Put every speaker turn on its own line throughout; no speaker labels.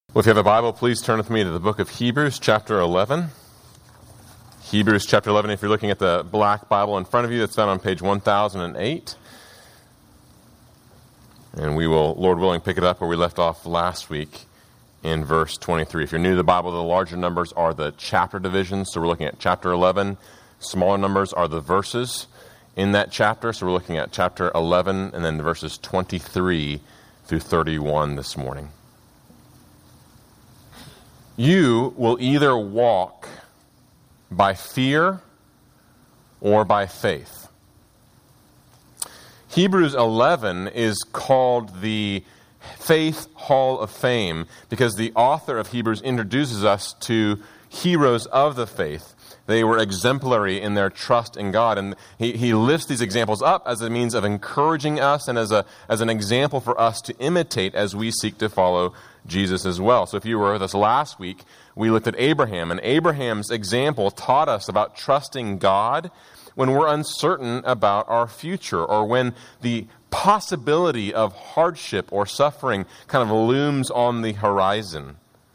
Well, if you have a Bible, please turn with me to the book of Hebrews, chapter 11. Hebrews, chapter 11, if you're looking at the black Bible in front of you, that's found on page 1008. And we will, Lord willing, pick it up where we left off last week in verse 23. If you're new to the Bible, the larger numbers are the chapter divisions, so we're looking at chapter 11. Smaller numbers are the verses in that chapter, so we're looking at chapter 11 and then the verses 23 through 31 this morning. You will either walk by fear or by faith. Hebrews 11 is called the Faith Hall of Fame because the author of Hebrews introduces us to heroes of the faith. They were exemplary in their trust in God, and he lifts these examples up as a means of encouraging us and as an example for us to imitate as we seek to follow Jesus as well. So if you were with us last week, we looked at Abraham, and Abraham's example taught us about trusting God when we're uncertain about our future or when the possibility of hardship or suffering kind of looms on the horizon.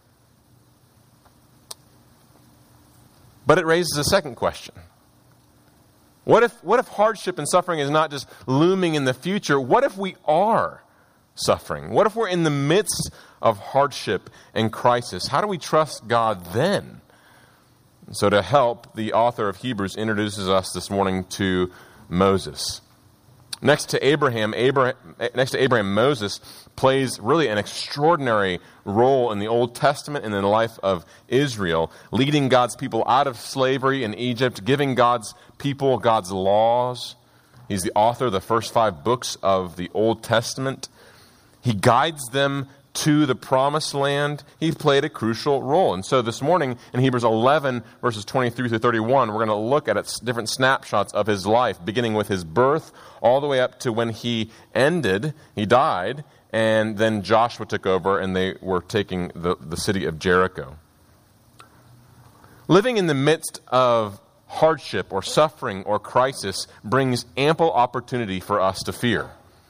But it raises a second question. What if hardship and suffering is not just looming in the future? What if we are suffering? What if we're in the midst of hardship and crisis? How do we trust God then? So to help, the author of Hebrews introduces us this morning to Moses. Next to Abraham, Moses plays really an extraordinary role in the Old Testament and in the life of Israel, leading God's people out of slavery in Egypt, giving God's people God's laws. He's the author of the first 5 books of the Old Testament. He guides them to the promised land. He played a crucial role. And so this morning in Hebrews 11, verses 23 through 31, we're going to look at different snapshots of his life, beginning with his birth all the way up to when he died, and then Joshua took over and they were taking the city of Jericho. Living in the midst of hardship or suffering or crisis brings ample opportunity for us to fear.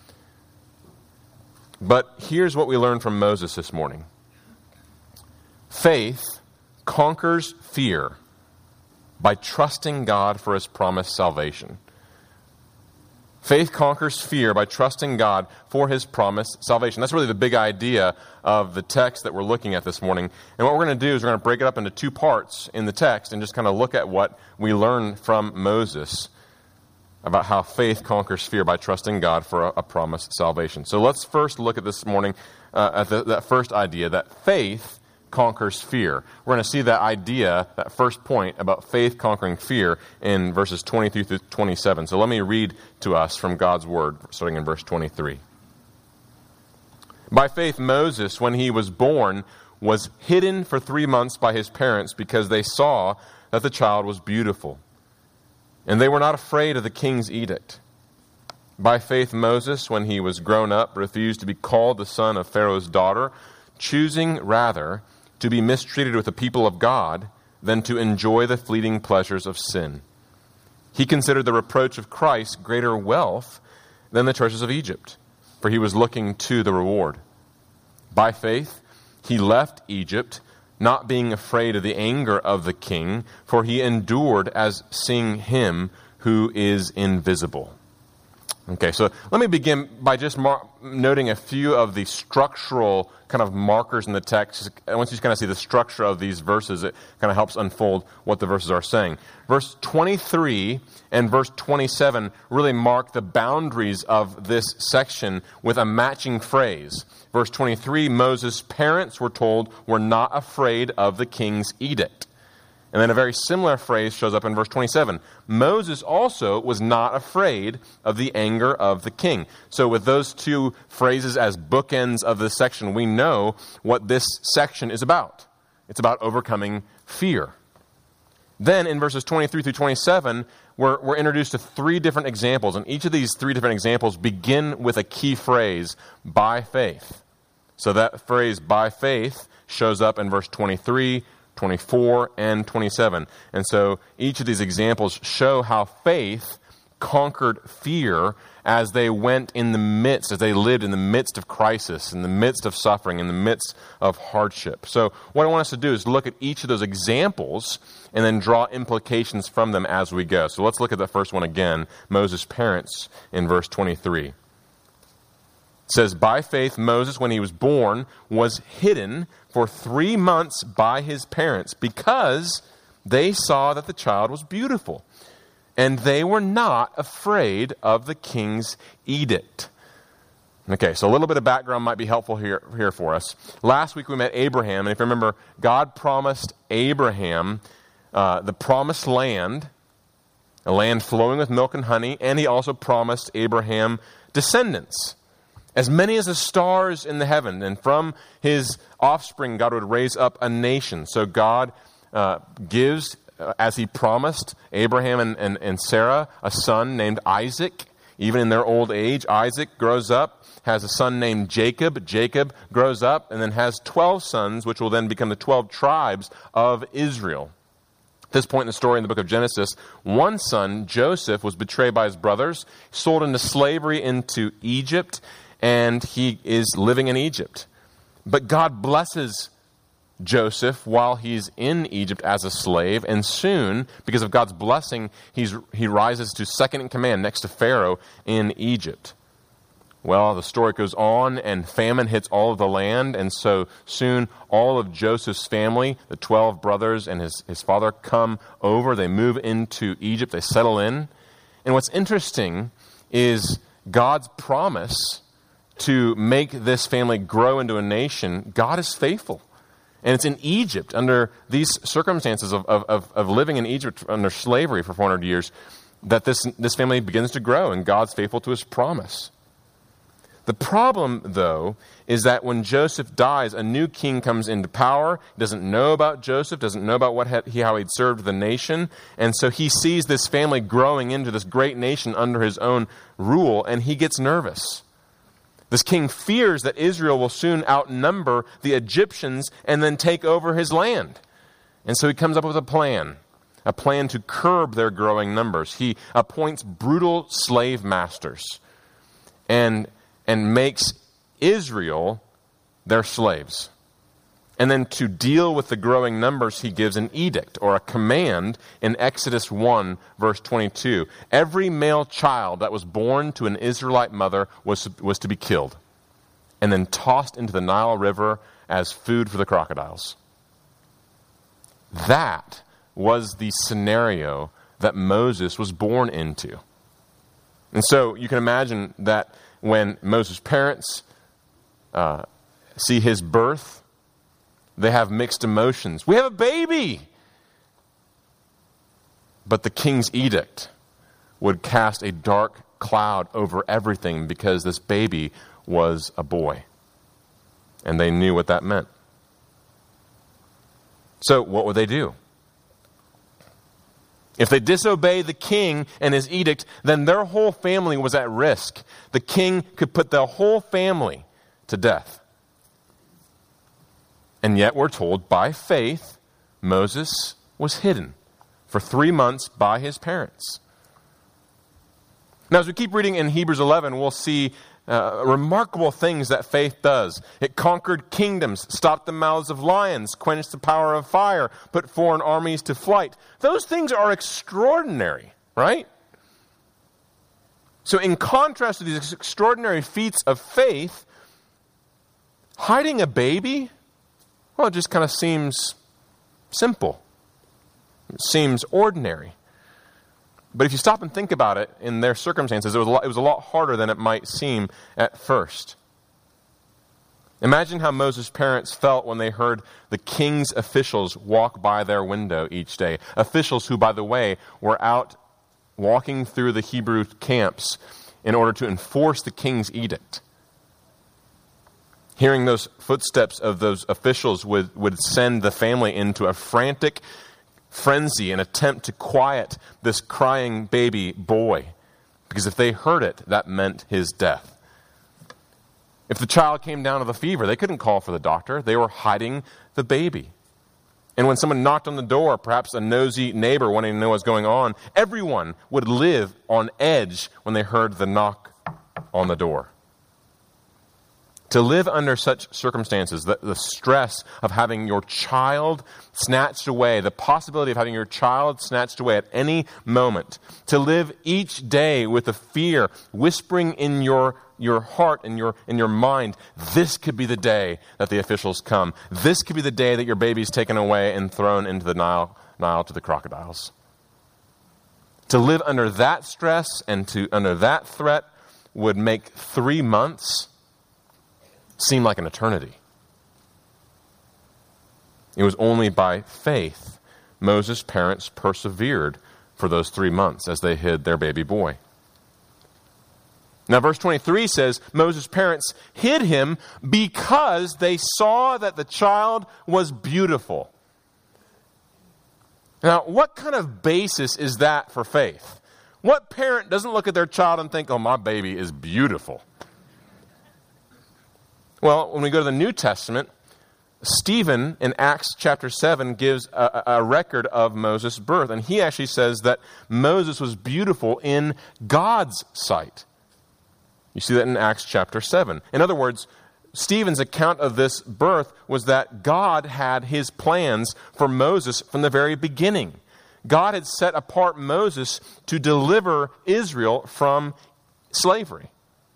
But here's what we learn from Moses this morning. Faith conquers fear by trusting God for his promised salvation. Faith conquers fear by trusting God for his promised salvation. That's really the big idea of the text that we're looking at this morning. And what we're going to do is we're going to break it up into 2 parts in the text and just kind of look at what we learn from Moses about how faith conquers fear by trusting God for a promised salvation. So let's first look at this morning at that first idea, that faith conquers fear. We're going to see that idea, that first point about faith conquering fear in verses 23 through 27. So let me read to us from God's Word, starting in verse 23. By faith, Moses, when he was born, was hidden for 3 months by his parents because they saw that the child was beautiful. And they were not afraid of the king's edict. By faith, Moses, when he was grown up, refused to be called the son of Pharaoh's daughter, choosing rather to be mistreated with the people of God than to enjoy the fleeting pleasures of sin. He considered the reproach of Christ greater wealth than the treasures of Egypt, for he was looking to the reward. By faith, he left Egypt, not being afraid of the anger of the king, for he endured as seeing him who is invisible. Okay, so let me begin by just noting a few of the structural kind of markers in the text. Once you kind of see the structure of these verses, it kind of helps unfold what the verses are saying. Verse 23 and verse 27 really mark the boundaries of this section with a matching phrase. Verse 23, Moses' parents, we're told, were not afraid of the king's edict. And then a very similar phrase shows up in verse 27. Moses also was not afraid of the anger of the king. So with those 2 phrases as bookends of this section, we know what this section is about. It's about overcoming fear. Then in verses 23 through 27, we're introduced to 3 different examples. And each of these 3 different examples begin with a key phrase, by faith. So that phrase, by faith, shows up in verse 23, 24, and 27. And so each of these examples show how faith conquered fear as they lived in the midst of crisis, in the midst of suffering, in the midst of hardship. So what I want us to do is look at each of those examples and then draw implications from them as we go. So let's look at the first one again, Moses' parents in verse 23. It says, by faith Moses, when he was born, was hidden for 3 months by his parents because they saw that the child was beautiful. And they were not afraid of the king's edict. Okay, so a little bit of background might be helpful here for us. Last week we met Abraham, and if you remember, God promised Abraham the promised land, a land flowing with milk and honey, and he also promised Abraham descendants, as many as the stars in the heaven, and from his offspring God would raise up a nation. So God gives, as he promised Abraham and Sarah, a son named Isaac. Even in their old age, Isaac grows up, has a son named Jacob. Jacob grows up and then has 12 sons, which will then become the 12 tribes of Israel. At this point in the story in the book of Genesis, one son, Joseph, was betrayed by his brothers, sold into slavery into Egypt, and he is living in Egypt. But God blesses Joseph while he's in Egypt as a slave, and soon, because of God's blessing, he rises to second in command next to Pharaoh in Egypt. Well, the story goes on, and famine hits all of the land, and so soon all of Joseph's family, the 12 brothers and his father, come over. They move into Egypt. They settle in. And what's interesting is God's promise to make this family grow into a nation. God is faithful. And it's in Egypt, under these circumstances of living in Egypt under slavery for 400 years, that this family begins to grow, and God's faithful to his promise. The problem, though, is that when Joseph dies, a new king comes into power, doesn't know about Joseph, doesn't know about how he'd served the nation, and so he sees this family growing into this great nation under his own rule, and he gets nervous. This king fears that Israel will soon outnumber the Egyptians and then take over his land. And so he comes up with a plan to curb their growing numbers. He appoints brutal slave masters and makes Israel their slaves. And then to deal with the growing numbers, he gives an edict or a command in Exodus 1, verse 22. Every male child that was born to an Israelite mother was to be killed and then tossed into the Nile River as food for the crocodiles. That was the scenario that Moses was born into. And so you can imagine that when Moses' parents see his birth, they have mixed emotions. We have a baby! But the king's edict would cast a dark cloud over everything because this baby was a boy. And they knew what that meant. So what would they do? If they disobeyed the king and his edict, then their whole family was at risk. The king could put the whole family to death. And yet we're told by faith, Moses was hidden for 3 months by his parents. Now, as we keep reading in Hebrews 11, we'll see remarkable things that faith does. It conquered kingdoms, stopped the mouths of lions, quenched the power of fire, put foreign armies to flight. Those things are extraordinary, right? So in contrast to these extraordinary feats of faith, hiding a baby, well, it just kind of seems simple. It seems ordinary. But if you stop and think about it, in their circumstances, it was a lot harder than it might seem at first. Imagine how Moses' parents felt when they heard the king's officials walk by their window each day. Officials who, by the way, were out walking through the Hebrew camps in order to enforce the king's edict. Hearing those footsteps of those officials would send the family into a frantic frenzy, an attempt to quiet this crying baby boy. Because if they heard it, that meant his death. If the child came down with a fever, they couldn't call for the doctor. They were hiding the baby. And when someone knocked on the door, perhaps a nosy neighbor wanting to know what's going on, everyone would live on edge when they heard the knock on the door. To live under such circumstances, the stress of having your child snatched away, the possibility of having your child snatched away at any moment, to live each day with the fear whispering in your heart and your mind, this could be the day that the officials come. This could be the day that your baby's taken away and thrown into the Nile to the crocodiles. To live under that stress and under that threat would make 3 months seem like an eternity. It was only by faith Moses' parents persevered for those 3 months as they hid their baby boy. Now, verse 23 says, Moses' parents hid him because they saw that the child was beautiful. Now, what kind of basis is that for faith? What parent doesn't look at their child and think, oh, my baby is beautiful? Well, when we go to the New Testament, Stephen in Acts chapter 7 gives a record of Moses' birth. And he actually says that Moses was beautiful in God's sight. You see that in Acts chapter 7. In other words, Stephen's account of this birth was that God had his plans for Moses from the very beginning. God had set apart Moses to deliver Israel from slavery.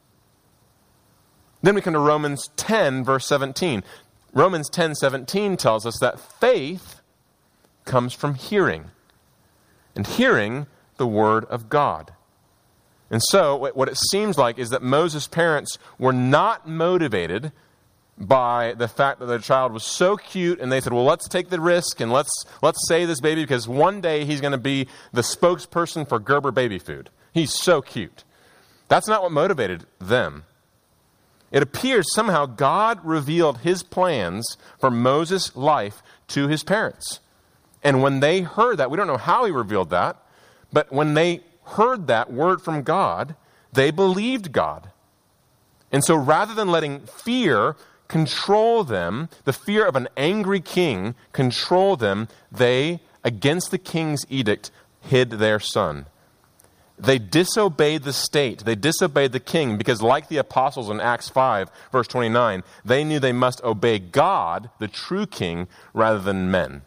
Then we come to Romans 10, verse 17. Romans 10:17 tells us that faith comes from hearing, and hearing the word of God. And so, what it seems like is that Moses' parents were not motivated by the fact that their child was so cute, and they said, well, let's take the risk, and let's save this baby, because one day he's going to be the spokesperson for Gerber baby food. He's so cute. That's not what motivated them. It appears somehow God revealed his plans for Moses' life to his parents. And when they heard that, we don't know how he revealed that, but when they heard that word from God, they believed God. And so rather than letting fear control them, the fear of an angry king control them, they, against the king's edict, hid their son. They disobeyed the state. They disobeyed the king because, like the apostles in Acts 5, verse 29, they knew they must obey God, the true king, rather than men.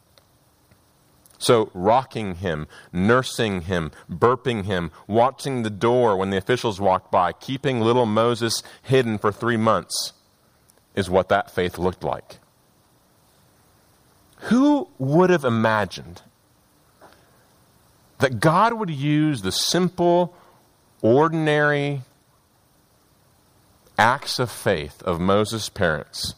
So rocking him, nursing him, burping him, watching the door when the officials walked by, keeping little Moses hidden for 3 months is what that faith looked like. Who would have imagined that God would use the simple, ordinary acts of faith of Moses' parents,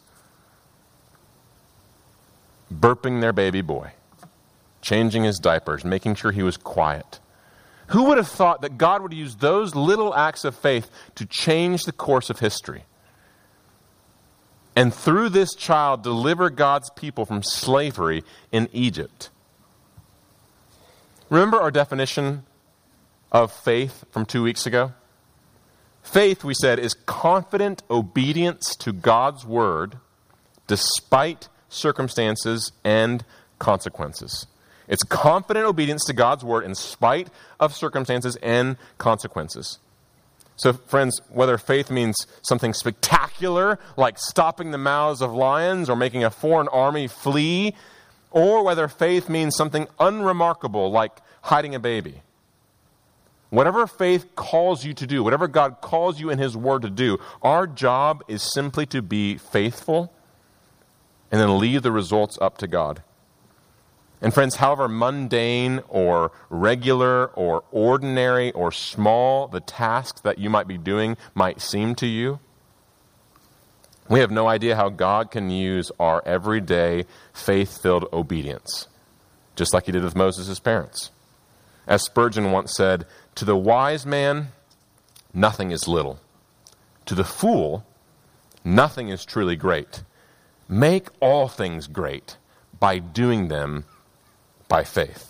burping their baby boy, changing his diapers, making sure he was quiet? Who would have thought that God would use those little acts of faith to change the course of history? And through this child, deliver God's people from slavery in Egypt. Remember our definition of faith from 2 weeks ago? Faith, we said, is confident obedience to God's word despite circumstances and consequences. It's confident obedience to God's word in spite of circumstances and consequences. So, friends, whether faith means something spectacular, like stopping the mouths of lions or making a foreign army flee, or whether faith means something unremarkable, like hiding a baby. Whatever faith calls you to do, whatever God calls you in his word to do, our job is simply to be faithful and then leave the results up to God. And friends, however mundane or regular or ordinary or small the tasks that you might be doing might seem to you, we have no idea how God can use our everyday faith-filled obedience, just like he did with Moses' parents. As Spurgeon once said, to the wise man, nothing is little. To the fool, nothing is truly great. Make all things great by doing them by faith.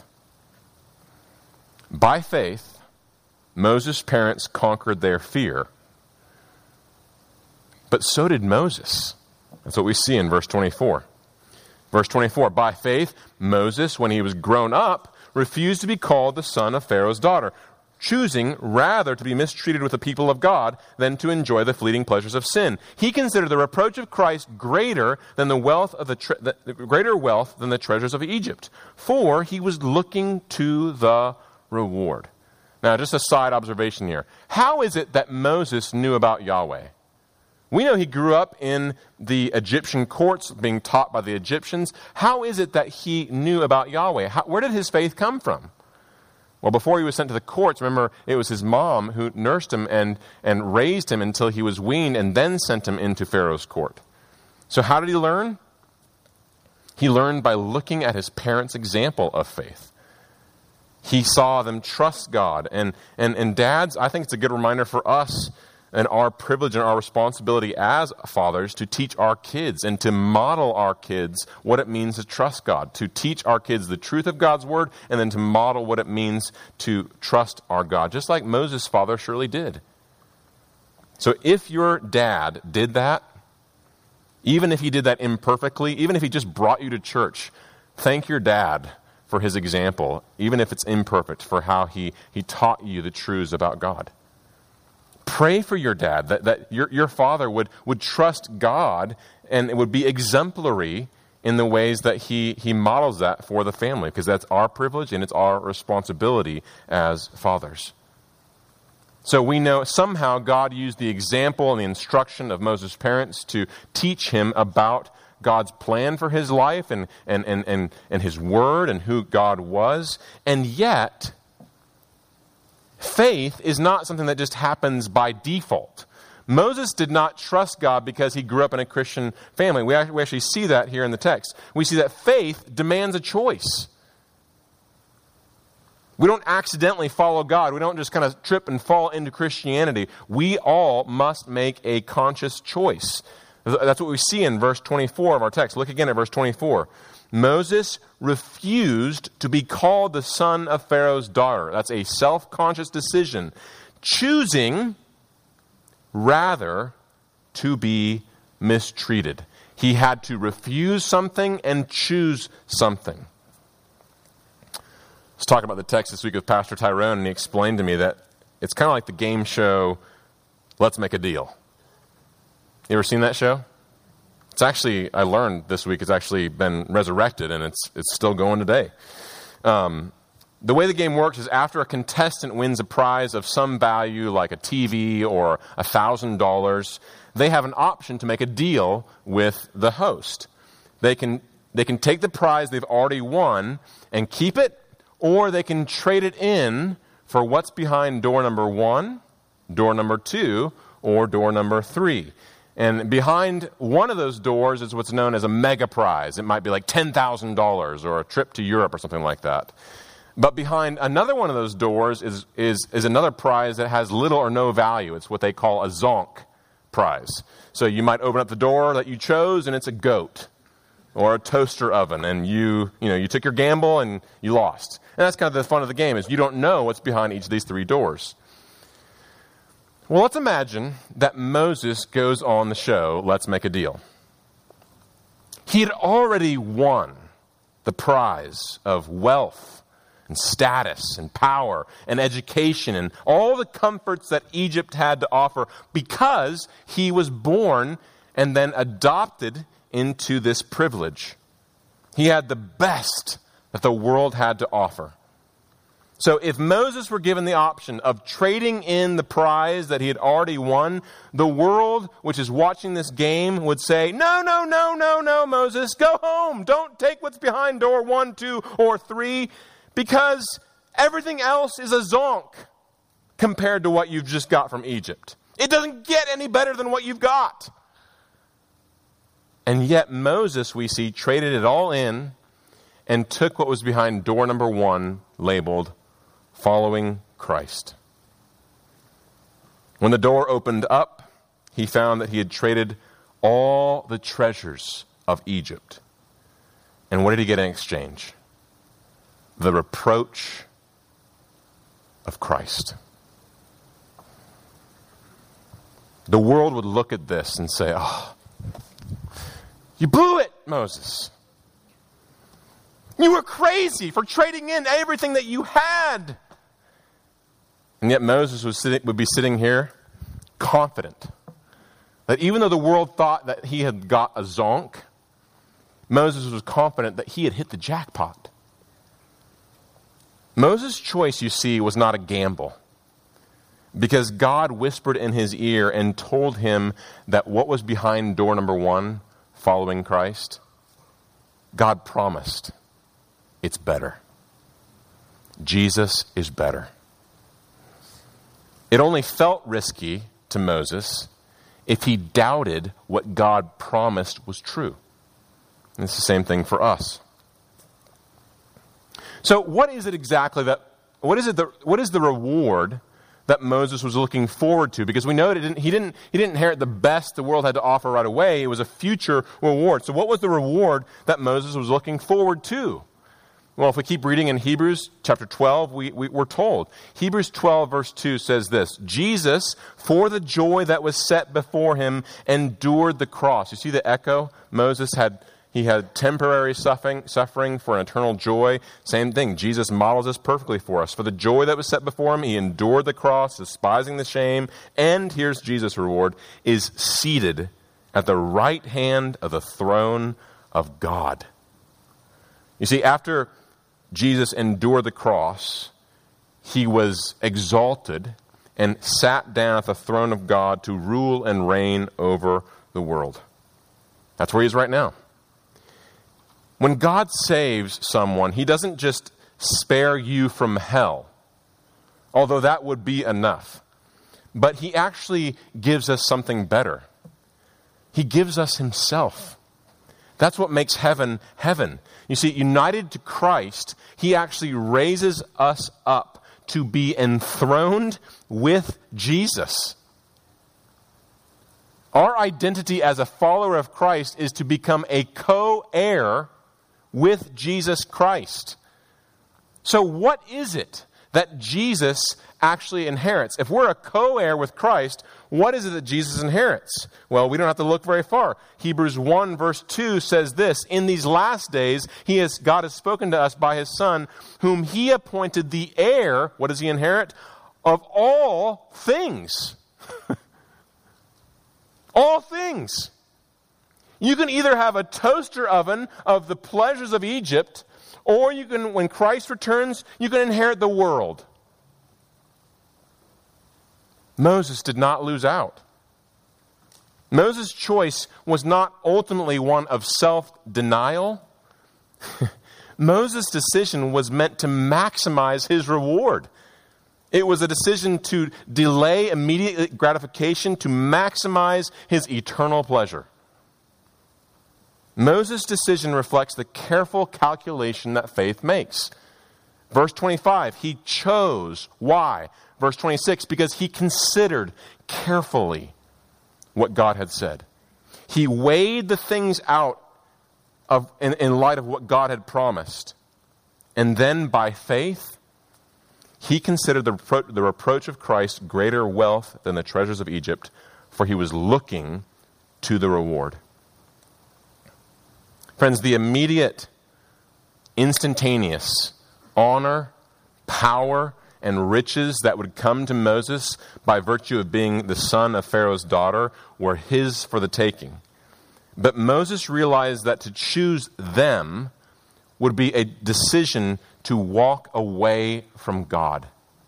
By faith, Moses' parents conquered their fear, but so did Moses. That's what we see in verse 24. Verse 24, by faith, Moses, when he was grown up, refused to be called the son of Pharaoh's daughter, choosing rather to be mistreated with the people of God than to enjoy the fleeting pleasures of sin. He considered the reproach of Christ greater than the wealth of greater wealth than the treasures of Egypt, for he was looking to the reward. Now, just a side observation here. How is it that Moses knew about Yahweh? We know he grew up in the Egyptian courts, being taught by the Egyptians. How is it that he knew about Yahweh? Where did his faith come from? Well, before he was sent to the courts, remember, it was his mom who nursed him and raised him until he was weaned and then sent him into Pharaoh's court. So how did he learn? He learned by looking at his parents' example of faith. He saw them trust God. And dads, I think it's a good reminder for us and our privilege and our responsibility as fathers to teach our kids and to model our kids what it means to trust God, to teach our kids the truth of God's word, and then to model what it means to trust our God, just like Moses' father surely did. So if your dad did that, even if he did that imperfectly, even if he just brought you to church, thank your dad for his example, even if it's imperfect, for how he taught you the truths about God. Pray for your dad, that your father would trust God and it would be exemplary in the ways that he models that for the family, because that's our privilege and it's our responsibility as fathers. So we know somehow God used the example and the instruction of Moses' parents to teach him about God's plan for his life and his word and who God was. And yet, faith is not something that just happens by default. Moses did not trust God because he grew up in a Christian family. We actually see that here in the text. We see that faith demands a choice. We don't accidentally follow God. We don't just kind of trip and fall into Christianity. We all must make a conscious choice. That's what we see in verse 24 of our text. Look again at verse 24. Moses refused to be called the son of Pharaoh's daughter. That's a self-conscious decision, choosing rather to be mistreated. He had to refuse something and choose something. I was talking about the text this week with Pastor Tyrone, and he explained to me that it's kind of like the game show, Let's Make a Deal. You ever seen that show? It's actually, I learned this week, it's actually been resurrected, and it's still going today. The way the game works is after a contestant wins a prize of some value, like a TV or $1,000, they have an option to make a deal with the host. They can take the prize they've already won and keep it, or they can trade it in for what's behind door number 1, door number 2, or door number 3. And behind one of those doors is what's known as a mega prize. It might be like $10,000 or a trip to Europe or something like that. But behind another one of those doors is another prize that has little or no value. It's what they call a zonk prize. So you might open up the door that you chose and it's a goat or a toaster oven, and you took your gamble and you lost. And that's kind of the fun of the game, is you don't know what's behind each of these 3 doors. Well, let's imagine that Moses goes on the show, Let's Make a Deal. He had already won the prize of wealth and status and power and education and all the comforts that Egypt had to offer because he was born and then adopted into this privilege. He had the best that the world had to offer. So if Moses were given the option of trading in the prize that he had already won, the world, which is watching this game, would say, no, Moses, go home. Don't take what's behind door 1, 2, or 3, because everything else is a zonk compared to what you've just got from Egypt. It doesn't get any better than what you've got. And yet Moses, we see, traded it all in and took what was behind door number 1, labeled Following Christ. When the door opened up, he found that he had traded all the treasures of Egypt. And what did he get in exchange? The reproach of Christ. The world would look at this and say, oh, you blew it, Moses. You were crazy for trading in everything that you had. And yet Moses would be sitting here confident that even though the world thought that he had got a zonk, Moses was confident that he had hit the jackpot. Moses' choice, you see, was not a gamble, because God whispered in his ear and told him that what was behind door number 1, following Christ, God promised it's better. Jesus is better. It only felt risky to Moses if he doubted what God promised was true. And it's the same thing for us. So what is it exactly what is the reward that Moses was looking forward to? Because we know that he didn't inherit the best the world had to offer right away. It was a future reward. So what was the reward that Moses was looking forward to? Well, if we keep reading in Hebrews chapter 12, we're told. Hebrews 12 verse 2 says this: Jesus, for the joy that was set before him, endured the cross. You see the echo? Moses had temporary suffering for an eternal joy. Same thing. Jesus models this perfectly for us. For the joy that was set before him, he endured the cross, despising the shame. And here's Jesus' reward, is seated at the right hand of the throne of God. You see, after Jesus endured the cross, he was exalted and sat down at the throne of God to rule and reign over the world. That's where he is right now. When God saves someone, he doesn't just spare you from hell, although that would be enough. But he actually gives us something better. He gives us himself. That's what makes heaven heaven. You see, united to Christ, he actually raises us up to be enthroned with Jesus. Our identity as a follower of Christ is to become a co-heir with Jesus Christ. So what is it that Jesus actually inherits? If we're a co-heir with Christ, what is it that Jesus inherits? Well, we don't have to look very far. Hebrews 1 verse 2 says this: in these last days, God has spoken to us by his Son, whom he appointed the heir, what does he inherit? Of all things. All things. You can either have a toaster oven of the pleasures of Egypt, or you can, when Christ returns, you can inherit the world. Moses did not lose out. Moses' choice was not ultimately one of self-denial. Moses' decision was meant to maximize his reward. It was a decision to delay immediate gratification to maximize his eternal pleasure. Moses' decision reflects the careful calculation that faith makes. Verse 25, he chose. Why? Verse 26, because he considered carefully what God had said. He weighed the things out in light of what God had promised. And then by faith, he considered the reproach of Christ greater wealth than the treasures of Egypt, for he was looking to the reward. Friends, the immediate, instantaneous honor, power, and riches that would come to Moses by virtue of being the son of Pharaoh's daughter were his for the taking. But Moses realized that to choose them would be a decision to walk away from God.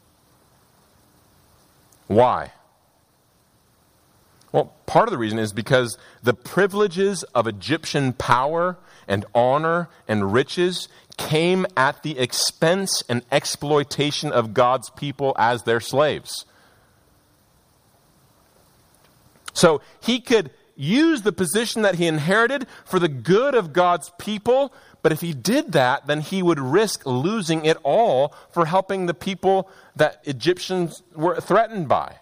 Why? Well, part of the reason is because the privileges of Egyptian power and honor and riches came at the expense and exploitation of God's people as their slaves. So he could use the position that he inherited for the good of God's people, but if he did that, then he would risk losing it all for helping the people that Egyptians were threatened by.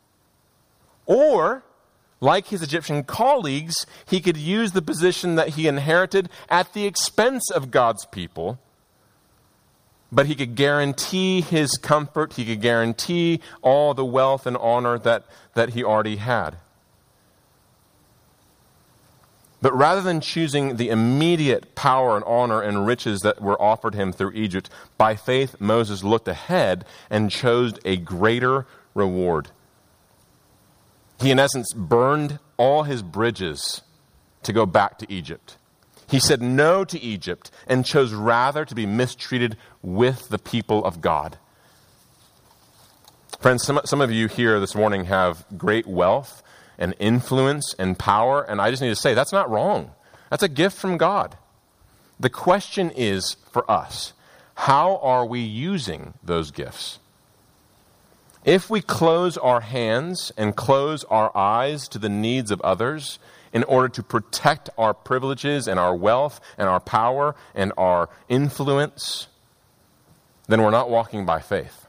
Or, like his Egyptian colleagues, he could use the position that he inherited at the expense of God's people, but he could guarantee his comfort, he could guarantee all the wealth and honor that he already had. But rather than choosing the immediate power and honor and riches that were offered him through Egypt, by faith Moses looked ahead and chose a greater reward. He, in essence, burned all his bridges to go back to Egypt. He said no to Egypt and chose rather to be mistreated with the people of God. Friends, some of you here this morning have great wealth and influence and power, and I just need to say that's not wrong. That's a gift from God. The question is for us, how are we using those gifts? If we close our hands and close our eyes to the needs of others in order to protect our privileges and our wealth and our power and our influence, then we're not walking by faith.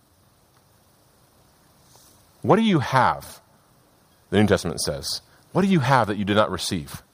What do you have? The New Testament says, what do you have that you did not receive?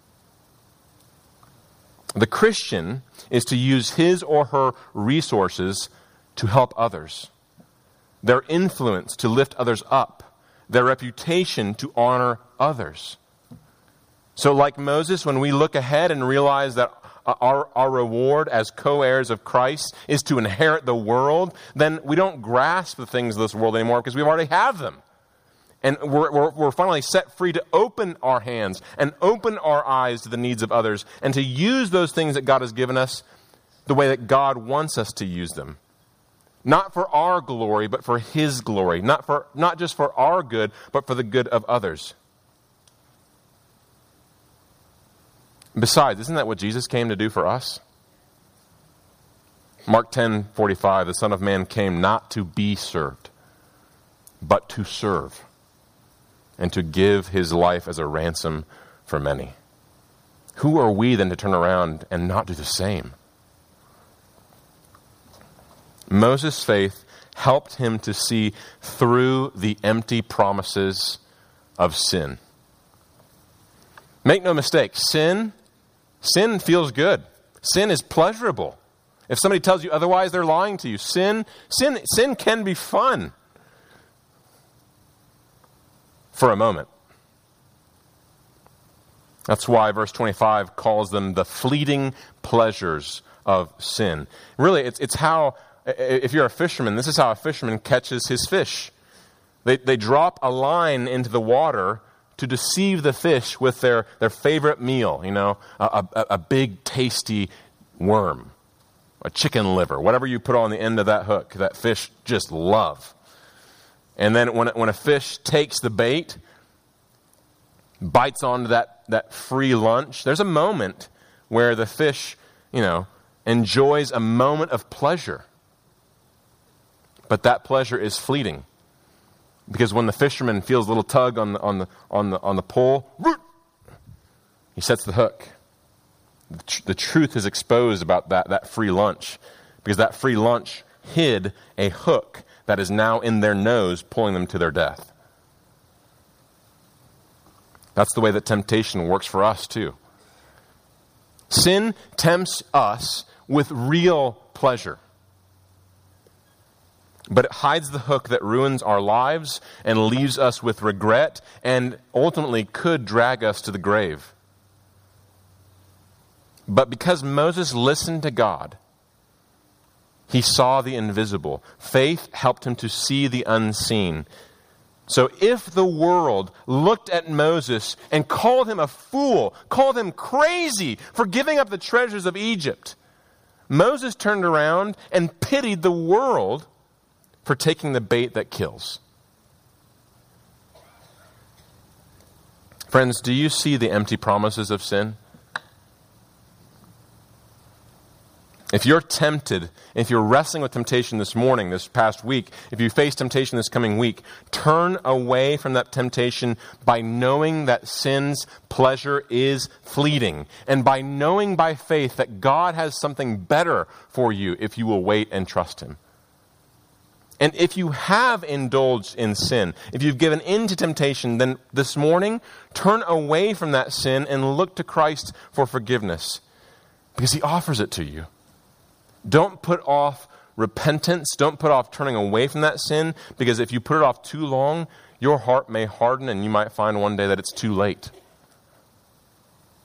The Christian is to use his or her resources to help others, their influence to lift others up, their reputation to honor others. So like Moses, when we look ahead and realize that our reward as co-heirs of Christ is to inherit the world, then we don't grasp the things of this world anymore because we already have them. And we're finally set free to open our hands and open our eyes to the needs of others and to use those things that God has given us the way that God wants us to use them. Not for our glory, but for His glory. Not just for our good, but for the good of others. Besides, isn't that what Jesus came to do for us? Mark 10:45, the Son of Man came not to be served, but to serve, and to give His life as a ransom for many. Who are we then to turn around and not do the same? Moses' faith helped him to see through the empty promises of sin. Make no mistake, sin feels good. Sin is pleasurable. If somebody tells you otherwise, they're lying to you. Sin can be fun for a moment. That's why verse 25 calls them the fleeting pleasures of sin. Really, it's how, if you're a fisherman, this is how a fisherman catches his fish. They drop a line into the water to deceive the fish with their favorite meal, a big tasty worm, a chicken liver, whatever you put on the end of that hook, that fish just love. And then when a fish takes the bait, bites onto that free lunch, there's a moment where the fish, enjoys a moment of pleasure. But that pleasure is fleeting. Because when the fisherman feels a little tug on the pole, he sets the hook. The truth is exposed about that free lunch. Because that free lunch hid a hook that is now in their nose, pulling them to their death. That's the way that temptation works for us too. Sin tempts us with real pleasure. But it hides the hook that ruins our lives and leaves us with regret and ultimately could drag us to the grave. But because Moses listened to God, he saw the invisible. Faith helped him to see the unseen. So if the world looked at Moses and called him a fool, called him crazy for giving up the treasures of Egypt, Moses turned around and pitied the world for taking the bait that kills. Friends, do you see the empty promises of sin? If you're tempted, if you're wrestling with temptation this morning, this past week, if you face temptation this coming week, turn away from that temptation by knowing that sin's pleasure is fleeting, and by knowing by faith that God has something better for you if you will wait and trust Him. And if you have indulged in sin, if you've given in to temptation, then this morning, turn away from that sin and look to Christ for forgiveness, because He offers it to you. Don't put off repentance. Don't put off turning away from that sin, because if you put it off too long, your heart may harden and you might find one day that it's too late.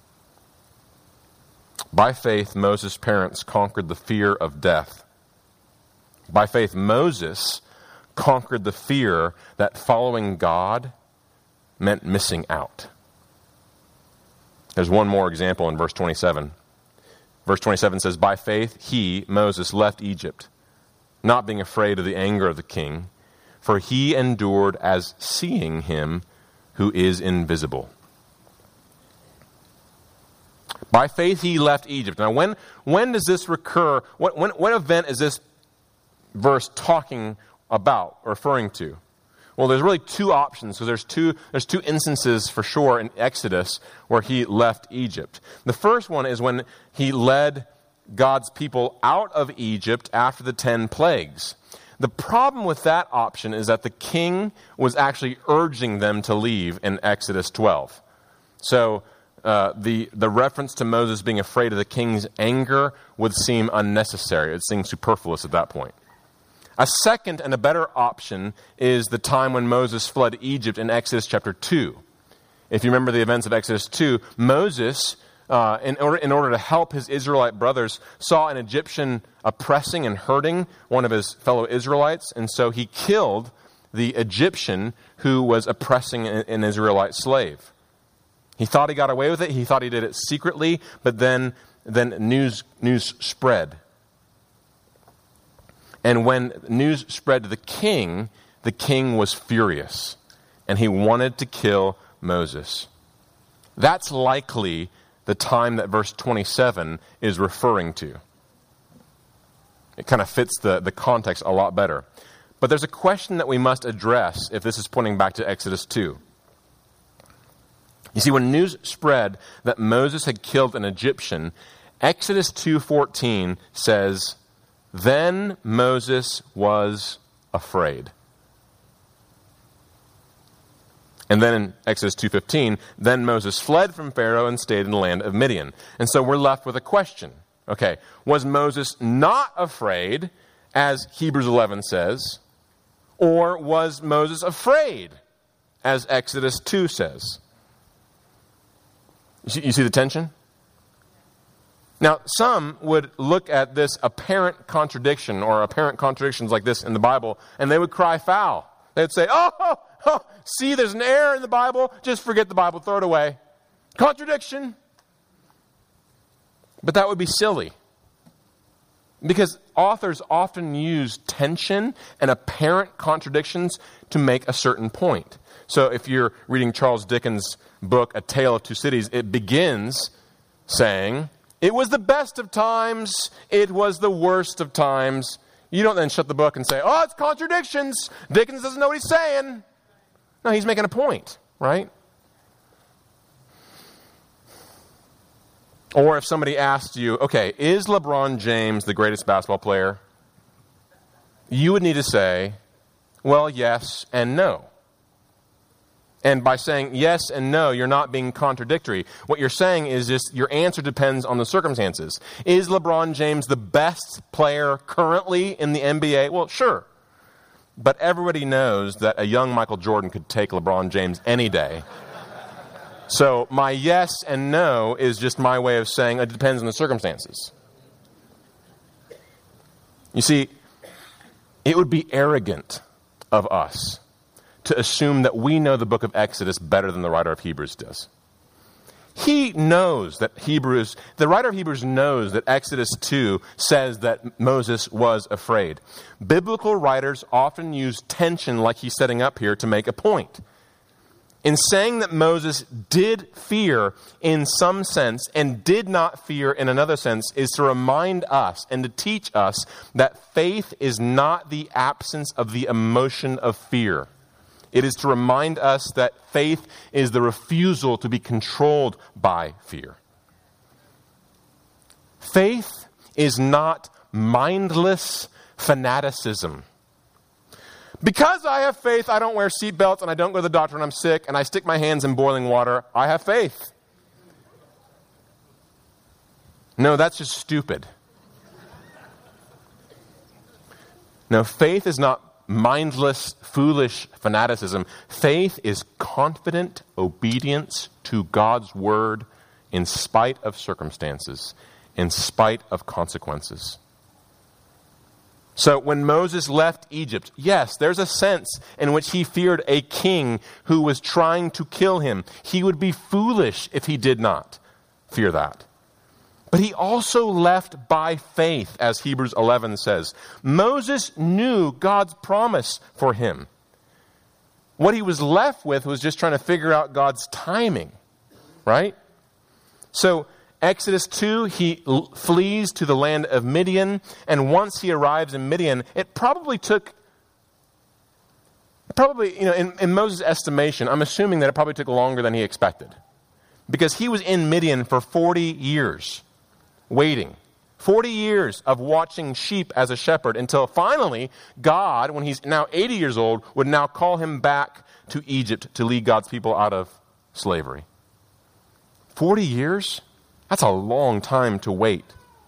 By faith, Moses' parents conquered the fear of death. By faith, Moses conquered the fear that following God meant missing out. There's one more example in verse 27. Verse 27 says, by faith he, Moses, left Egypt, not being afraid of the anger of the king, for he endured as seeing him who is invisible. By faith he left Egypt. Now when does this recur? What event is this verse talking about, referring to? Well, there's really two options, because there's two instances for sure in Exodus where he left Egypt. The first one is when he led God's people out of Egypt after the 10 plagues. The problem with that option is that the king was actually urging them to leave in Exodus 12. So the reference to Moses being afraid of the king's anger would seem unnecessary. It seems superfluous at that point. A second and a better option is the time when Moses fled Egypt in Exodus chapter 2. If you remember the events of Exodus 2, Moses, in order to help his Israelite brothers, saw an Egyptian oppressing and hurting one of his fellow Israelites, and so he killed the Egyptian who was oppressing an Israelite slave. He thought he got away with it. He thought he did it secretly, but then news spread. And when news spread to the king was furious, and he wanted to kill Moses. That's likely the time that verse 27 is referring to. It kind of fits the context a lot better. But there's a question that we must address if this is pointing back to Exodus 2. You see, when news spread that Moses had killed an Egyptian, Exodus 2:14 says, then Moses was afraid. And then in Exodus 2:15, then Moses fled from Pharaoh and stayed in the land of Midian. And so we're left with a question. Okay, was Moses not afraid, as Hebrews 11 says, or was Moses afraid, as Exodus 2 says? You see the tension? Now, some would look at this apparent contradiction or apparent contradictions like this in the Bible, and they would cry foul. They'd say, oh, see, there's an error in the Bible. Just forget the Bible. Throw it away. Contradiction. But that would be silly. Because authors often use tension and apparent contradictions to make a certain point. So if you're reading Charles Dickens' book, A Tale of Two Cities, it begins saying, it was the best of times, it was the worst of times. You don't then shut the book and say, oh, it's contradictions. Dickens doesn't know what he's saying. No, he's making a point, right? Or if somebody asked you, okay, is LeBron James the greatest basketball player? You would need to say, well, yes and no. And by saying yes and no, you're not being contradictory. What you're saying is just your answer depends on the circumstances. Is LeBron James the best player currently in the NBA? Well, sure. But everybody knows that a young Michael Jordan could take LeBron James any day. So my yes and no is just my way of saying it depends on the circumstances. You see, it would be arrogant of us to assume that we know the book of Exodus better than the writer of Hebrews does. He knows that the writer of Hebrews knows that Exodus 2 says that Moses was afraid. Biblical writers often use tension like he's setting up here to make a point. In saying that Moses did fear in some sense and did not fear in another sense is to remind us and to teach us that faith is not the absence of the emotion of fear. It is to remind us that faith is the refusal to be controlled by fear. Faith is not mindless fanaticism. Because I have faith, I don't wear seatbelts and I don't go to the doctor when I'm sick and I stick my hands in boiling water. I have faith. No, that's just stupid. No, faith is not mindless, foolish fanaticism. Faith is confident obedience to God's word in spite of circumstances. in spite of consequences. So when Moses left Egypt, yes, there's a sense in which he feared a king who was trying to kill him. He would be foolish if he did not fear that. But he also left by faith, as Hebrews 11 says. Moses knew God's promise for him. What he was left with was just trying to figure out God's timing, right? So Exodus 2, he flees to the land of Midian, and once he arrives in Midian, it probably, in Moses' estimation, I'm assuming that it probably took longer than he expected. Because he was in Midian for 40 years, waiting. 40 years of watching sheep as a shepherd until finally God, when he's now 80 years old, would now call him back to Egypt to lead God's people out of slavery. 40 years? That's a long time to wait.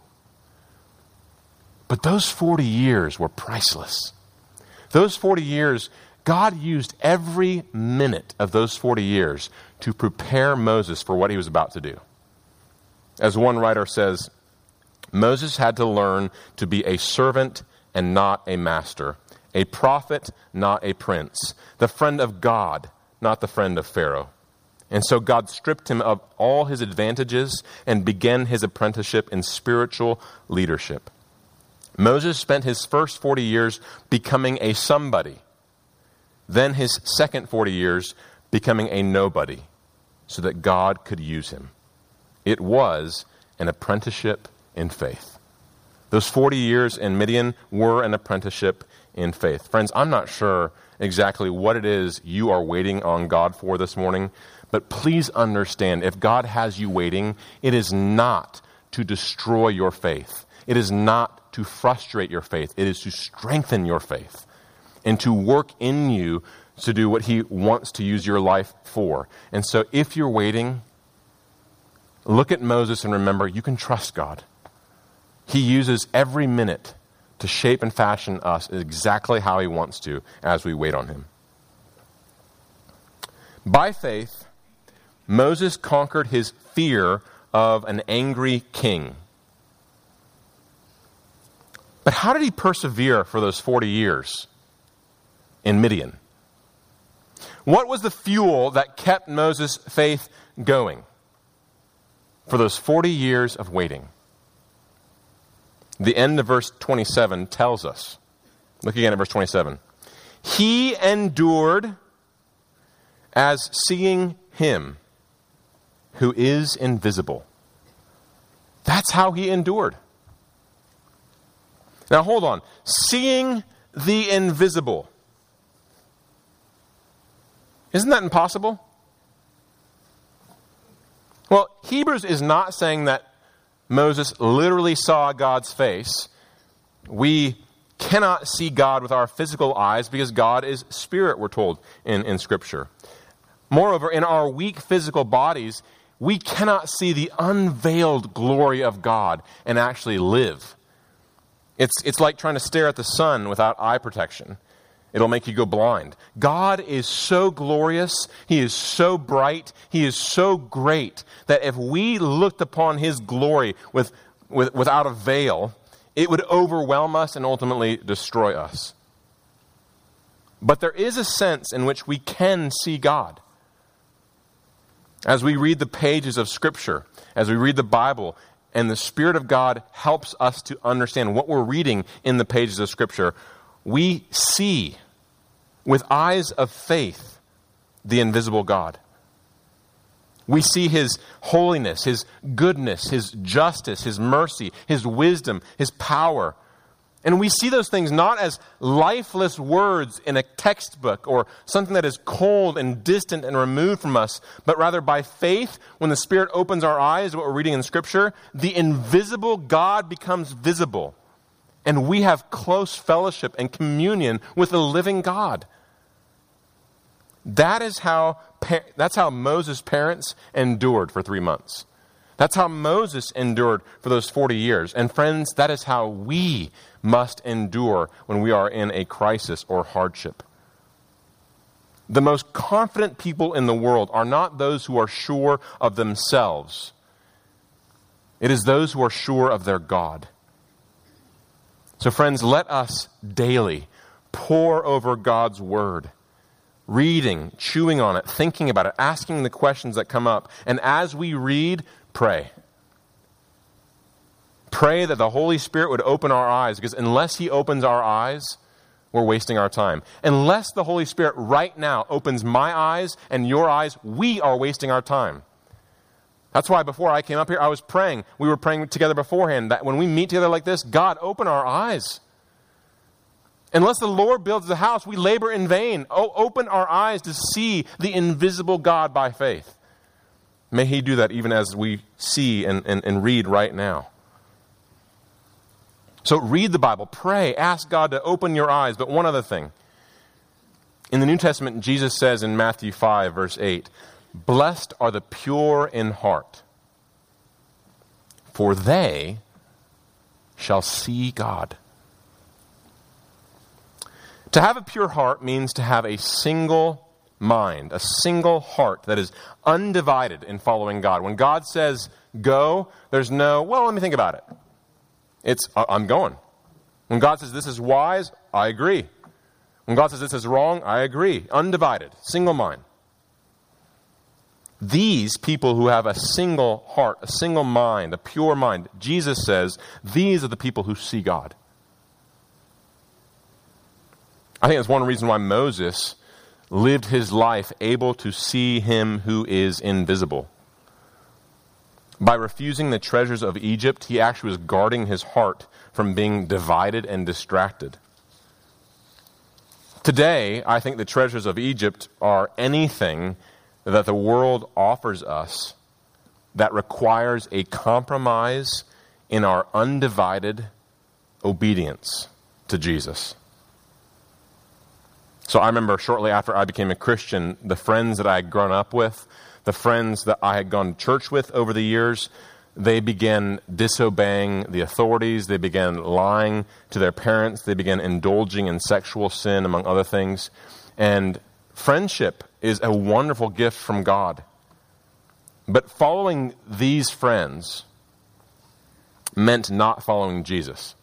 But those 40 years were priceless. Those 40 years, God used every minute of those 40 years to prepare Moses for what he was about to do. As one writer says, Moses had to learn to be a servant and not a master, a prophet, not a prince, the friend of God, not the friend of Pharaoh. And so God stripped him of all his advantages and began his apprenticeship in spiritual leadership. Moses spent his first 40 years becoming a somebody, then his second 40 years becoming a nobody, so that God could use him. It was an apprenticeship in faith. Those 40 years in Midian were an apprenticeship in faith. Friends, I'm not sure exactly what it is you are waiting on God for this morning, but please understand, if God has you waiting, it is not to destroy your faith. It is not to frustrate your faith. It is to strengthen your faith and to work in you to do what he wants to use your life for. And so if you're waiting, look at Moses and remember, you can trust God. He uses every minute to shape and fashion us exactly how he wants to as we wait on him. By faith, Moses conquered his fear of an angry king. But how did he persevere for those 40 years in Midian? What was the fuel that kept Moses' faith going for those 40 years of waiting? The end of verse 27 tells us. Look again at verse 27. He endured as seeing him who is invisible. That's how he endured. Now hold on. Seeing the invisible. Isn't that impossible? Well, Hebrews is not saying that Moses literally saw God's face. We cannot see God with our physical eyes because God is spirit, we're told in Scripture. Moreover, in our weak physical bodies, we cannot see the unveiled glory of God and actually live. It's like trying to stare at the sun without eye protection. It'll make you go blind. God is so glorious, he is so bright, he is so great, that if we looked upon his glory without a veil, it would overwhelm us and ultimately destroy us. But there is a sense in which we can see God. As we read the pages of Scripture, as we read the Bible, and the Spirit of God helps us to understand what we're reading in the pages of Scripture, we see with eyes of faith the invisible God. We see his holiness, his goodness, his justice, his mercy, his wisdom, his power. And we see those things not as lifeless words in a textbook or something that is cold and distant and removed from us, but rather by faith, when the Spirit opens our eyes to what we're reading in Scripture, the invisible God becomes visible. And we have close fellowship and communion with the living God. That's how Moses' parents endured for 3 months. That's how Moses endured for those 40 years. And friends, that is how we must endure when we are in a crisis or hardship. The most confident people in the world are not those who are sure of themselves, It is those who are sure of their God. So friends, let us daily pore over God's word, reading, chewing on it, thinking about it, asking the questions that come up. And as we read, pray. Pray that the Holy Spirit would open our eyes, because unless He opens our eyes, we're wasting our time. Unless the Holy Spirit right now opens my eyes and your eyes, we are wasting our time. That's why before I came up here, I was praying. We were praying together beforehand that when we meet together like this, God, open our eyes. Unless the Lord builds the house, we labor in vain. Oh, open our eyes to see the invisible God by faith. May He do that even as we see and read right now. So read the Bible, pray, ask God to open your eyes. But one other thing. In the New Testament, Jesus says in Matthew 5, verse 8, "Blessed are the pure in heart, for they shall see God." To have a pure heart means to have a single mind, a single heart that is undivided in following God. When God says go, there's no, well, let me think about it. It's, I'm going. When God says this is wise, I agree. When God says this is wrong, I agree. Undivided, single mind. These people who have a single heart, a single mind, a pure mind, Jesus says, these are the people who see God. I think that's one reason why Moses lived his life able to see Him who is invisible. By refusing the treasures of Egypt, he actually was guarding his heart from being divided and distracted. Today, I think the treasures of Egypt are anything that the world offers us that requires a compromise in our undivided obedience to Jesus. So I remember shortly after I became a Christian, the friends that I had grown up with, the friends that I had gone to church with over the years, they began disobeying the authorities. They began lying to their parents. They began indulging in sexual sin, among other things. And friendship is a wonderful gift from God. But following these friends meant not following Jesus.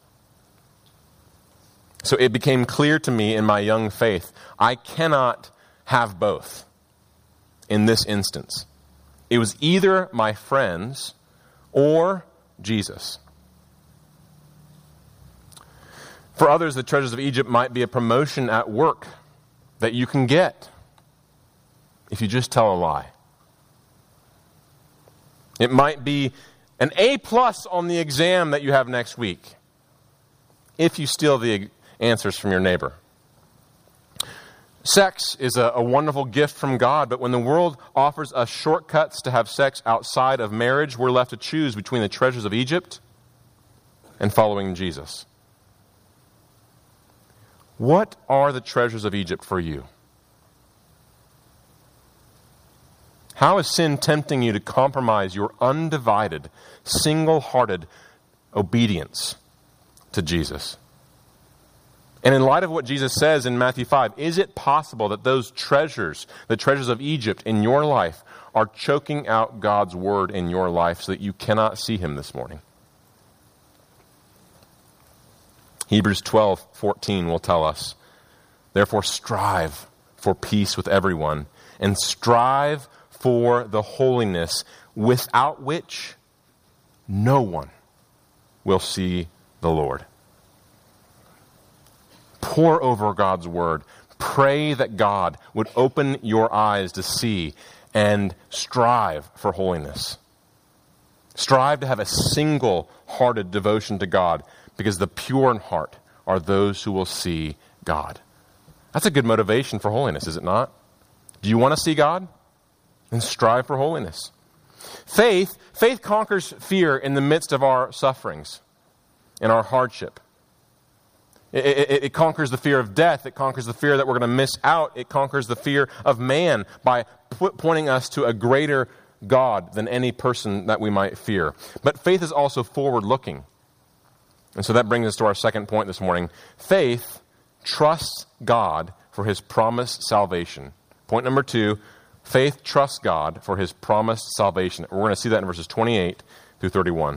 So it became clear to me in my young faith, I cannot have both. In this instance, it was either my friends or Jesus. For others, the treasures of Egypt might be a promotion at work that you can get if you just tell a lie. It might be an A+ on the exam that you have next week if you steal the answers from your neighbor. Sex is a wonderful gift from God, but when the world offers us shortcuts to have sex outside of marriage, we're left to choose between the treasures of Egypt and following Jesus. What are the treasures of Egypt for you? How is sin tempting you to compromise your undivided, single-hearted obedience to Jesus? And in light of what Jesus says in Matthew 5, is it possible that those treasures, the treasures of Egypt in your life, are choking out God's word in your life so that you cannot see Him this morning? Hebrews 12:14 will tell us, "Therefore strive for peace with everyone, and strive for the holiness without which no one will see the Lord." Pore over God's word. Pray that God would open your eyes to see, and strive for holiness. Strive to have a single-hearted devotion to God, because the pure in heart are those who will see God. That's a good motivation for holiness, is it not? Do you want to see God? Then strive for holiness. Faith conquers fear in the midst of our sufferings and our hardship. It conquers the fear of death. It conquers the fear that we're going to miss out. It conquers the fear of man by pointing us to a greater God than any person that we might fear. But faith is also forward-looking. And so that brings us to our second point this morning. Faith trusts God for His promised salvation. Point number 2, faith trusts God for His promised salvation. We're going to see that in verses 28 through 31.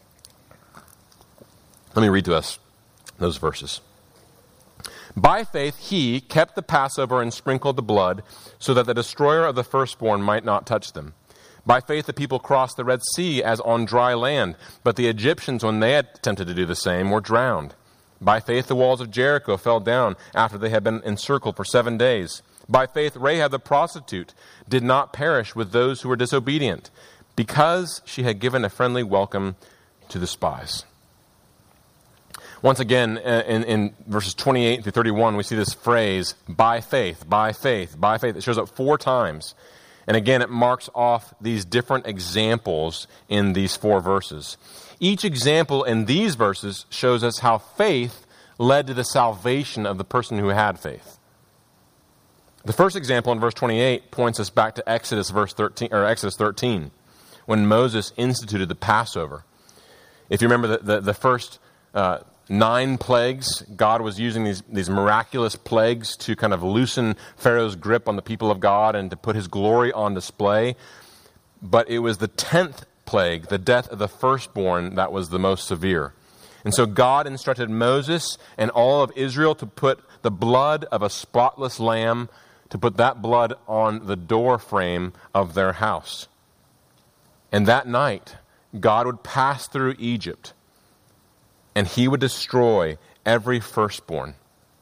Let me read to us those verses. By faith he kept the Passover and sprinkled the blood, so that the destroyer of the firstborn might not touch them. By faith the people crossed the Red Sea as on dry land, but the Egyptians, when they had attempted to do the same, were drowned. By faith the walls of Jericho fell down after they had been encircled for 7 days. By faith Rahab the prostitute did not perish with those who were disobedient, because she had given a friendly welcome to the spies. Once again, in verses 28 through 31, we see this phrase, by faith, by faith, by faith. It shows up 4 times. And again, it marks off these different examples in these 4 verses. Each example in these verses shows us how faith led to the salvation of the person who had faith. The first example in verse 28 points us back to Exodus 13, when Moses instituted the Passover. If you remember the first 9 plagues, God was using these miraculous plagues to kind of loosen Pharaoh's grip on the people of God and to put his glory on display. But it was the 10th plague, the death of the firstborn, that was the most severe. And so God instructed Moses and all of Israel to put the blood of a spotless lamb, to put that blood on the door frame of their house. And that night, God would pass through Egypt, and he would destroy every firstborn.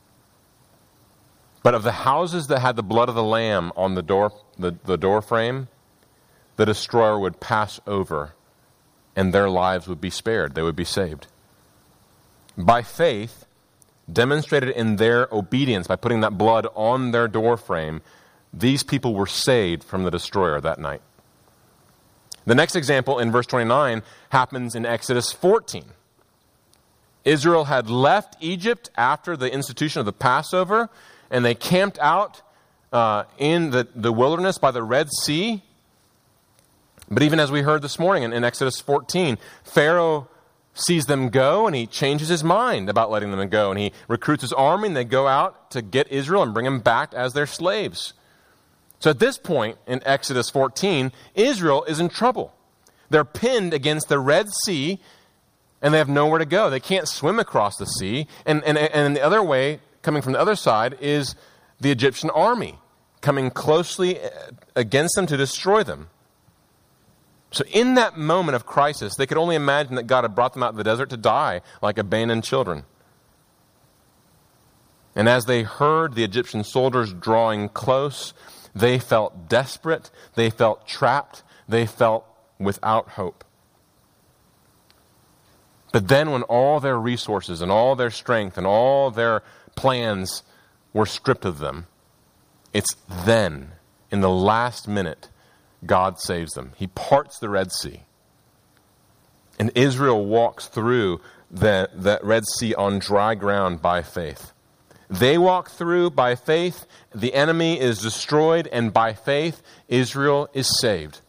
But of the houses that had the blood of the lamb on the door frame, the destroyer would pass over, and their lives would be spared. They would be saved. By faith, demonstrated in their obedience by putting that blood on their door frame, these people were saved from the destroyer that night. The next example in verse 29 happens in Exodus 14. Israel had left Egypt after the institution of the Passover, and they camped out in the wilderness by the Red Sea. But even as we heard this morning in Exodus 14, Pharaoh sees them go, and he changes his mind about letting them go, and he recruits his army, and they go out to get Israel and bring them back as their slaves. So at this point in Exodus 14, Israel is in trouble. They're pinned against the Red Sea, and they have nowhere to go. They can't swim across the sea. And the other way, coming from the other side, is the Egyptian army coming closely against them to destroy them. So in that moment of crisis, they could only imagine that God had brought them out of the desert to die like abandoned children. And as they heard the Egyptian soldiers drawing close, they felt desperate, they felt trapped, they felt without hope. But then when all their resources and all their strength and all their plans were stripped of them, it's then, in the last minute, God saves them. He parts the Red Sea. And Israel walks through that Red Sea on dry ground by faith. They walk through by faith, the enemy is destroyed, and by faith, Israel is saved.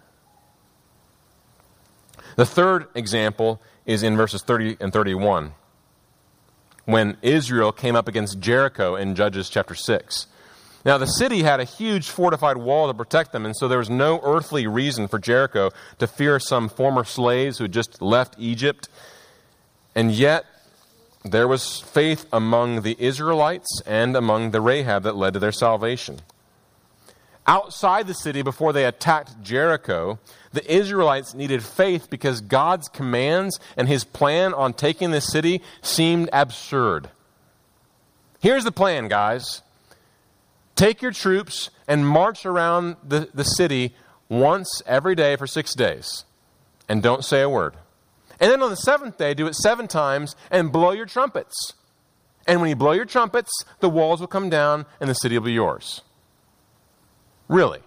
The third example is in verses 30 and 31, when Israel came up against Jericho in Judges chapter 6. Now, the city had a huge fortified wall to protect them, and so there was no earthly reason for Jericho to fear some former slaves who had just left Egypt. And yet, there was faith among the Israelites and among the Rahab that led to their salvation. Outside the city, before they attacked Jericho, the Israelites needed faith because God's commands and his plan on taking the city seemed absurd. Here's the plan, guys. Take your troops and march around the city once every day for 6 days. And don't say a word. And then on the 7th day, do it 7 times and blow your trumpets. And when you blow your trumpets, the walls will come down and the city will be yours. Really?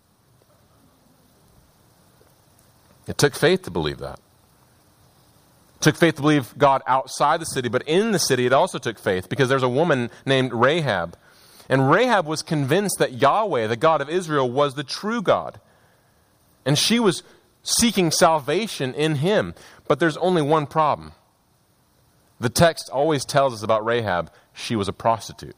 It took faith to believe that. It took faith to believe God outside the city, but in the city it also took faith because there's a woman named Rahab. And Rahab was convinced that Yahweh, the God of Israel, was the true God. And she was seeking salvation in him. But there's only one problem. The text always tells us about Rahab, she was a prostitute.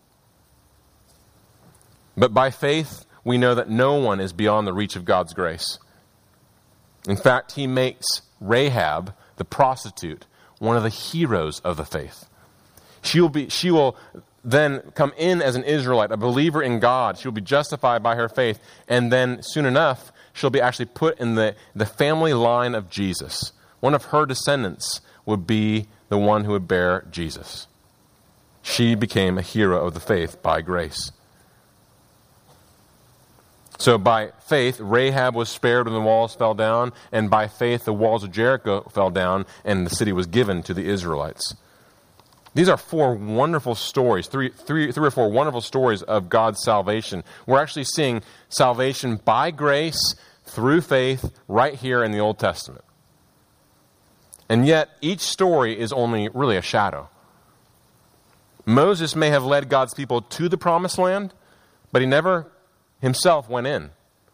But by faith, we know that no one is beyond the reach of God's grace. In fact, he makes Rahab, the prostitute, one of the heroes of the faith. She will then come in as an Israelite, a believer in God. She will be justified by her faith. And then soon enough, she'll be actually put in the family line of Jesus. One of her descendants would be the one who would bear Jesus. She became a hero of the faith by grace. So by faith, Rahab was spared when the walls fell down, and by faith, the walls of Jericho fell down, and the city was given to the Israelites. These are four wonderful stories, three or four wonderful stories of God's salvation. We're actually seeing salvation by grace through faith right here in the Old Testament. And yet, each story is only really a shadow. Moses may have led God's people to the promised land, but he never himself went in.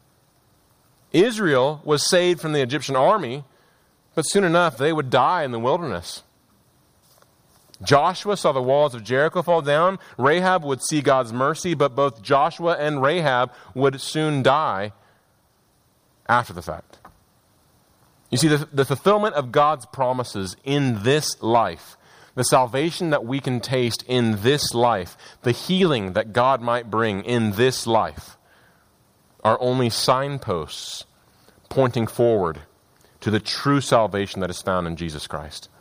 Israel was saved from the Egyptian army, but soon enough they would die in the wilderness. Joshua saw the walls of Jericho fall down. Rahab would see God's mercy, but both Joshua and Rahab would soon die after the fact. You see, the fulfillment of God's promises in this life, the salvation that we can taste in this life, the healing that God might bring in this life, are only signposts pointing forward to the true salvation that is found in Jesus Christ.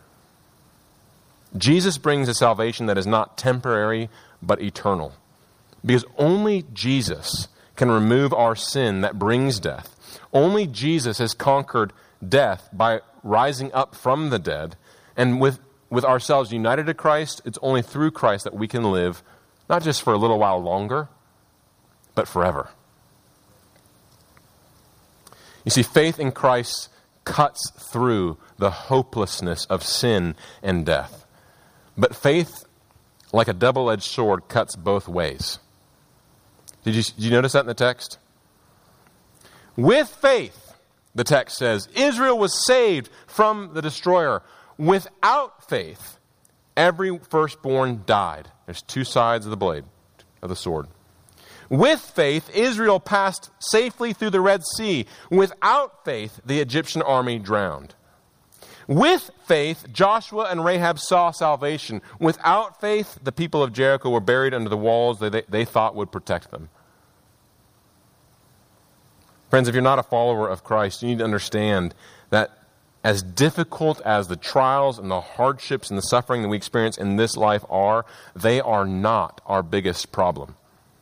Jesus brings a salvation that is not temporary, but eternal. Because only Jesus can remove our sin that brings death. Only Jesus has conquered death by rising up from the dead. And with ourselves united to Christ, it's only through Christ that we can live, not just for a little while longer, but forever. You see, faith in Christ cuts through the hopelessness of sin and death. But faith, like a double-edged sword, cuts both ways. Did you notice that in the text? With faith, the text says, Israel was saved from the destroyer. Without faith, every firstborn died. There's two sides of the blade of the sword. With faith, Israel passed safely through the Red Sea. Without faith, the Egyptian army drowned. With faith, Joshua and Rahab saw salvation. Without faith, the people of Jericho were buried under the walls they thought would protect them. Friends, if you're not a follower of Christ, you need to understand that as difficult as the trials and the hardships and the suffering that we experience in this life are, they are not our biggest problem.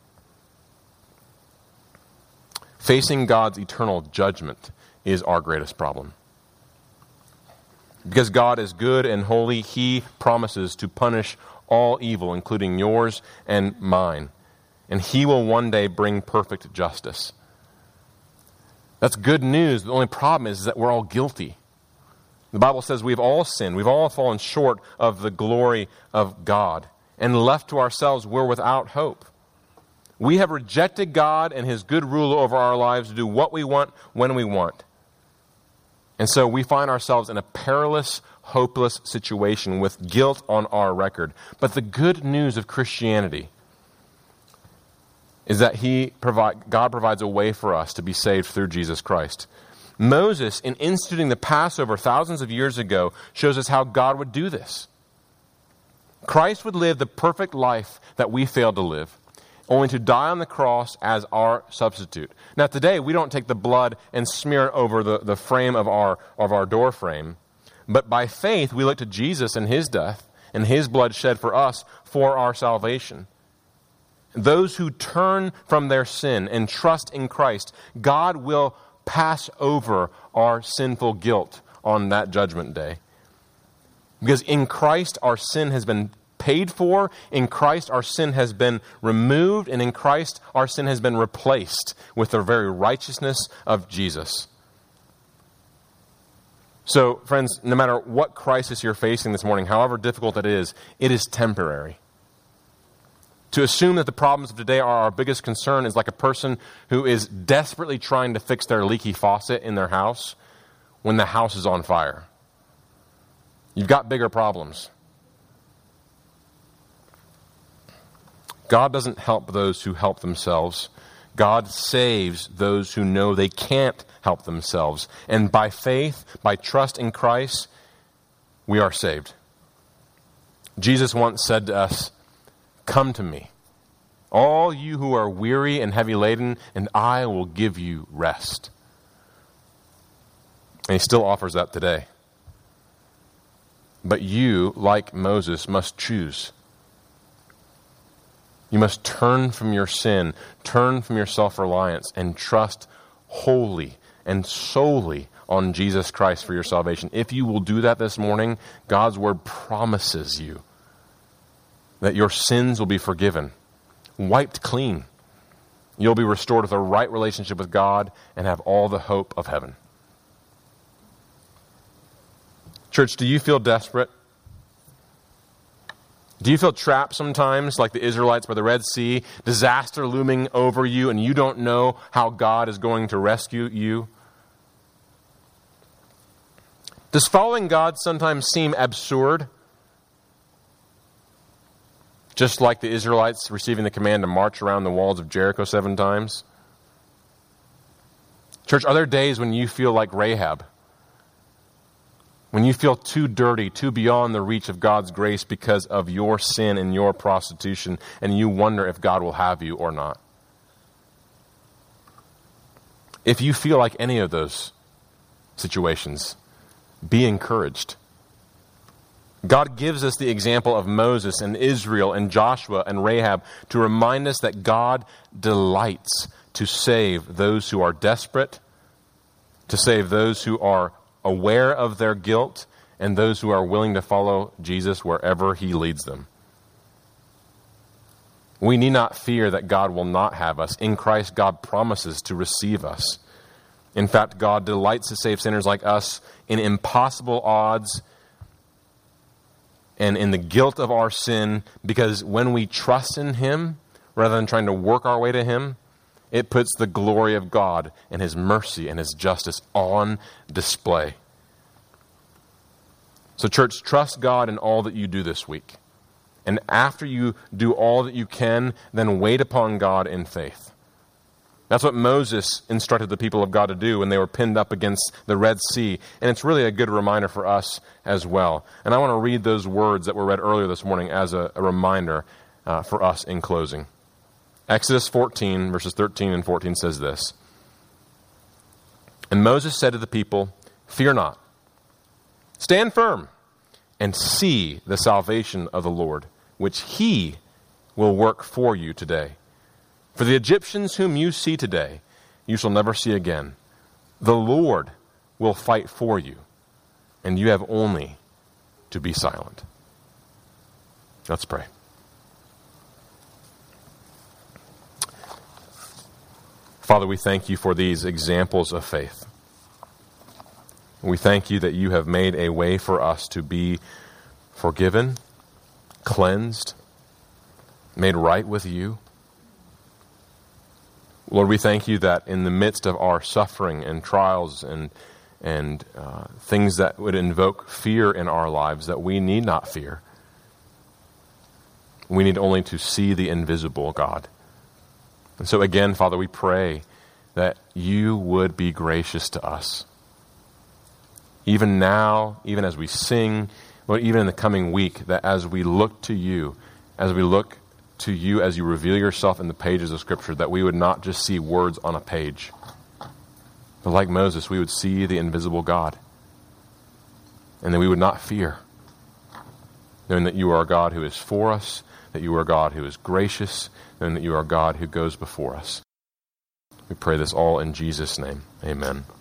Facing God's eternal judgment is our greatest problem. Because God is good and holy, He promises to punish all evil, including yours and mine. And He will one day bring perfect justice. That's good news. The only problem is that we're all guilty. The Bible says we've all sinned. We've all fallen short of the glory of God. And left to ourselves, we're without hope. We have rejected God and His good rule over our lives to do what we want, when we want. And so we find ourselves in a perilous, hopeless situation with guilt on our record. But the good news of Christianity is that God provides a way for us to be saved through Jesus Christ. Moses, in instituting the Passover thousands of years ago, shows us how God would do this. Christ would live the perfect life that we failed to live, only to die on the cross as our substitute. Now today, we don't take the blood and smear it over the frame of our door frame, but by faith, we look to Jesus and His death and His blood shed for us for our salvation. Those who turn from their sin and trust in Christ, God will pass over our sinful guilt on that judgment day. Because in Christ, our sin has been paid for. In Christ, our sin has been removed. And in Christ, our sin has been replaced with the very righteousness of Jesus. So, friends, no matter what crisis you're facing this morning, however difficult it is temporary. To assume that the problems of today are our biggest concern is like a person who is desperately trying to fix their leaky faucet in their house when the house is on fire. You've got bigger problems. God doesn't help those who help themselves. God saves those who know they can't help themselves. And by faith, by trust in Christ, we are saved. Jesus once said to us, "Come to me, all you who are weary and heavy laden, and I will give you rest." And he still offers that today. But you, like Moses, must choose. You must turn from your sin, turn from your self-reliance, and trust wholly and solely on Jesus Christ for your salvation. If you will do that this morning, God's word promises you that your sins will be forgiven, wiped clean. You'll be restored with a right relationship with God and have all the hope of heaven. Church, do you feel desperate? Do you feel trapped sometimes, like the Israelites by the Red Sea, disaster looming over you, and you don't know how God is going to rescue you? Does following God sometimes seem absurd? Just like the Israelites receiving the command to march around the walls of Jericho 7 times? Church, are there days when you feel like Rahab? When you feel too dirty, too beyond the reach of God's grace because of your sin and your prostitution, and you wonder if God will have you or not? If you feel like any of those situations, be encouraged. God gives us the example of Moses and Israel and Joshua and Rahab to remind us that God delights to save those who are desperate, to save those who are aware of their guilt, and those who are willing to follow Jesus wherever he leads them. We need not fear that God will not have us. In Christ, God promises to receive us. In fact, God delights to save sinners like us in impossible odds and in the guilt of our sin, because when we trust in him, rather than trying to work our way to him, it puts the glory of God and his mercy and his justice on display. So church, trust God in all that you do this week. And after you do all that you can, then wait upon God in faith. That's what Moses instructed the people of God to do when they were pinned up against the Red Sea. And it's really a good reminder for us as well. And I want to read those words that were read earlier this morning as a reminder for us in closing. Exodus 14, verses 13 and 14 says this. And Moses said to the people, "Fear not. Stand firm and see the salvation of the Lord, which he will work for you today. For the Egyptians whom you see today, you shall never see again. The Lord will fight for you, and you have only to be silent." Let's pray. Father, we thank you for these examples of faith. We thank you that you have made a way for us to be forgiven, cleansed, made right with you. Lord, we thank you that in the midst of our suffering and trials and things that would invoke fear in our lives, that we need not fear. We need only to see the invisible God. And so again, Father, we pray that you would be gracious to us. Even now, even as we sing, Lord, even in the coming week, that as we look to you as you reveal yourself in the pages of Scripture, that we would not just see words on a page, but like Moses, we would see the invisible God. And that we would not fear, knowing that you are a God who is for us, that you are a God who is gracious, and that you are a God who goes before us. We pray this all in Jesus' name. Amen.